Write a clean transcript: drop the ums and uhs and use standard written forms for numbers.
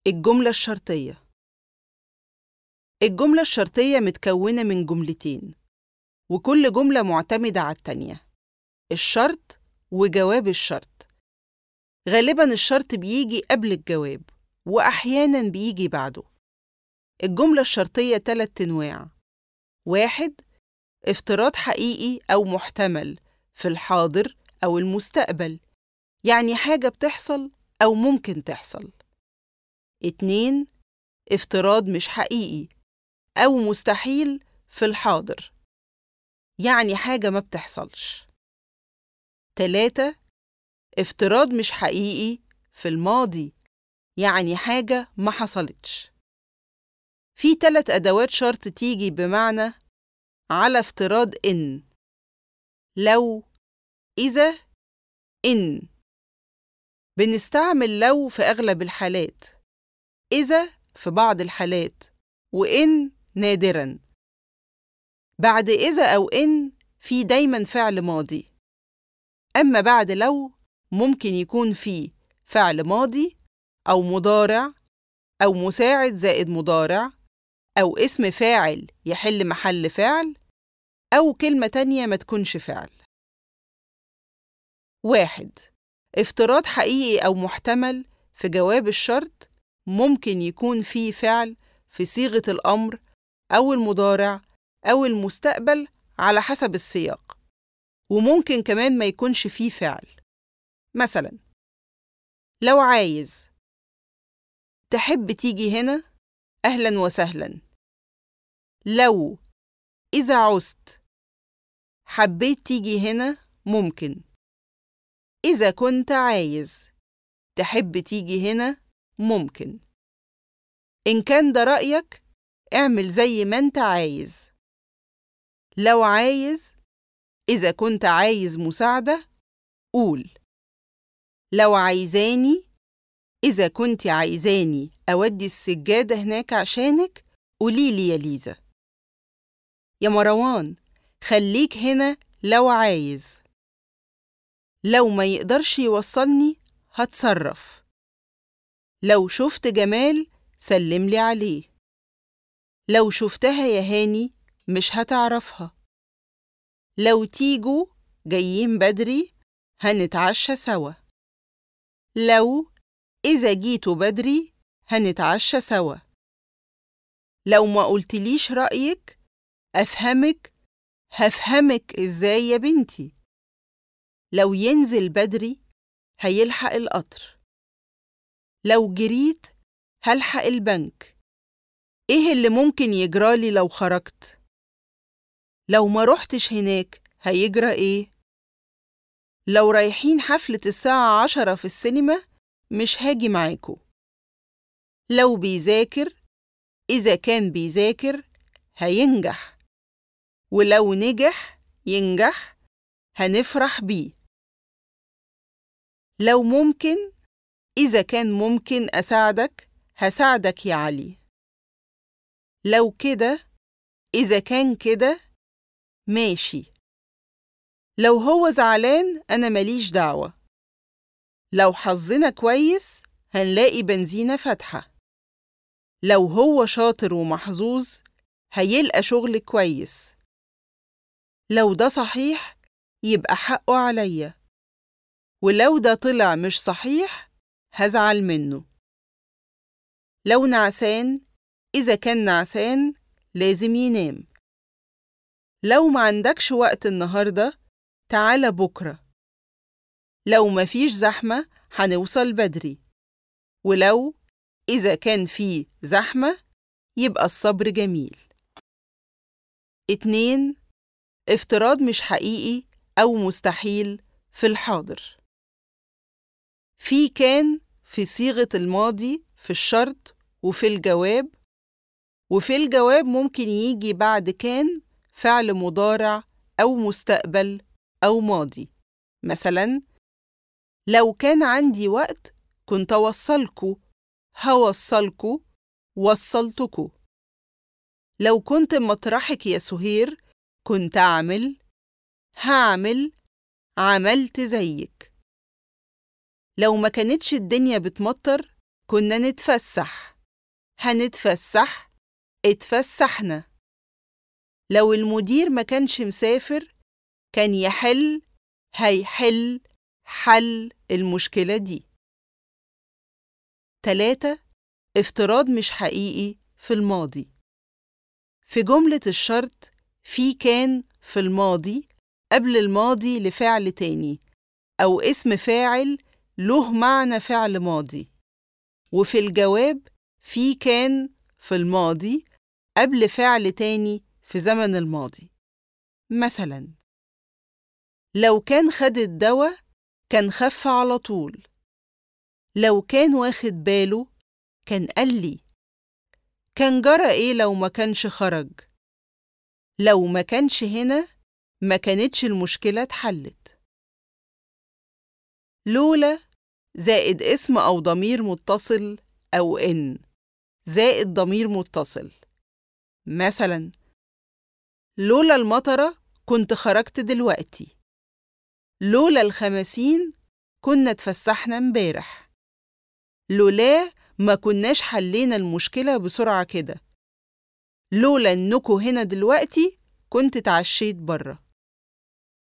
الجملة الشرطية. الجملة الشرطية متكونة من جملتين، وكل جملة معتمدة على التانية، الشرط وجواب الشرط. غالباً الشرط بيجي قبل الجواب، وأحياناً بيجي بعده. الجملة الشرطية 3 أنواع. 1. افتراض حقيقي أو محتمل في الحاضر أو المستقبل، يعني حاجة بتحصل أو ممكن تحصل. 2. افتراض مش حقيقي أو مستحيل في الحاضر، يعني حاجة ما بتحصلش. 3. افتراض مش حقيقي في الماضي، يعني حاجة ما حصلتش. في 3 أدوات شرط تيجي بمعنى على افتراض إن، لو، إذا، إن. بنستعمل لو في أغلب الحالات، إذا في بعض الحالات، وإن نادراً. بعد إذا أو إن في دايماً فعل ماضي، أما بعد لو ممكن يكون فيه فعل ماضي أو مضارع أو مساعد زائد مضارع أو اسم فاعل يحل محل فعل أو كلمة تانية ما تكونش فعل. 1. افتراض حقيقي أو محتمل في جواب الشرط ممكن يكون فيه فعل في صيغة الأمر أو المضارع أو المستقبل على حسب السياق، وممكن كمان ما يكونش فيه فعل. مثلاً، لو عايز، تحب تيجي هنا؟ أهلاً وسهلاً. لو، إذا عوزت، حبيت تيجي هنا؟ ممكن. إذا كنت عايز، تحب تيجي هنا؟ ممكن. إن كان ده رأيك، اعمل زي ما أنت عايز. لو عايز، إذا كنت عايز مساعدة، قول. لو عايزاني، إذا كنت عايزاني أودي السجادة هناك عشانك، قوليلي يا ليزا. يا مروان، خليك هنا لو عايز. لو ما يقدرش يوصلني، هتصرف. لو شفت جمال، سلملي عليه. لو شفتها يا هاني، مش هتعرفها. لو تيجوا جايين بدري، هنتعشى سوا. لو، إذا جيتوا بدري، هنتعشى سوا. لو ما قلتليش رأيك، أفهمك. هفهمك إزاي يا بنتي؟ لو ينزل بدري، هيلحق القطر. لو جريت، هلحق البنك. إيه اللي ممكن يجرالي لو خرجت؟ لو ما رحتش هناك، هيجرى إيه؟ لو رايحين حفلة الساعة 10 في السينما، مش هاجي معاكو. لو بيذاكر، إذا كان بيذاكر، هينجح. ولو نجح، ينجح، هنفرح بيه. لو ممكن، إذا كان ممكن أساعدك، هساعدك يا علي. لو كده، إذا كان كده، ماشي. لو هو زعلان، أنا ماليش دعوة. لو حظنا كويس، هنلاقي بنزينة فاتحة. لو هو شاطر ومحظوظ، هيلقى شغل كويس. لو ده صحيح، يبقى حقه عليا. ولو ده طلع مش صحيح، هزعل منه. لو نعسان، إذا كان نعسان، لازم ينام. لو ما عندكش وقت النهاردة، تعال بكرة. لو مفيش زحمة، هنوصل بدري. ولو، إذا كان في زحمة، يبقى الصبر جميل. 2. افتراض مش حقيقي أو مستحيل في الحاضر. في كان في صيغة الماضي في الشرط وفي الجواب، وفي الجواب ممكن يجي بعد كان فعل مضارع أو مستقبل أو ماضي. مثلاً، لو كان عندي وقت كنت أوصلكوا، هوصلكوا، وصلتكوا. لو كنت مطرحك يا سهير، كنت أعمل، هعمل، عملت زيك. لو ما كانتش الدنيا بتمطر، كنا نتفسح، هنتفسح، اتفسحنا. لو المدير ما كانش مسافر كان هيحل حل المشكلة دي. 3. افتراض مش حقيقي في الماضي. في جملة الشرط في كان في الماضي قبل الماضي لفعل تاني أو اسم فاعل له معنى فعل ماضي، وفي الجواب في كان في الماضي قبل فعل تاني في زمن الماضي. مثلاً لو كان خد الدواء كان خف على طول. لو كان واخد باله كان قال لي. كان جرى إيه لو ما كانش خرج؟ لو ما كانش هنا ما كانتش المشكلة اتحلت. لولا زائد اسم أو ضمير متصل أو إن زائد ضمير متصل. مثلا لولا المطرة كنت خرجت دلوقتي. لولا الخمسين كنا اتفسحنا امبارح. لولاه ما كناش حلينا المشكلة بسرعة كده. لولا إنكوا هنا دلوقتي كنت اتعشيت برا.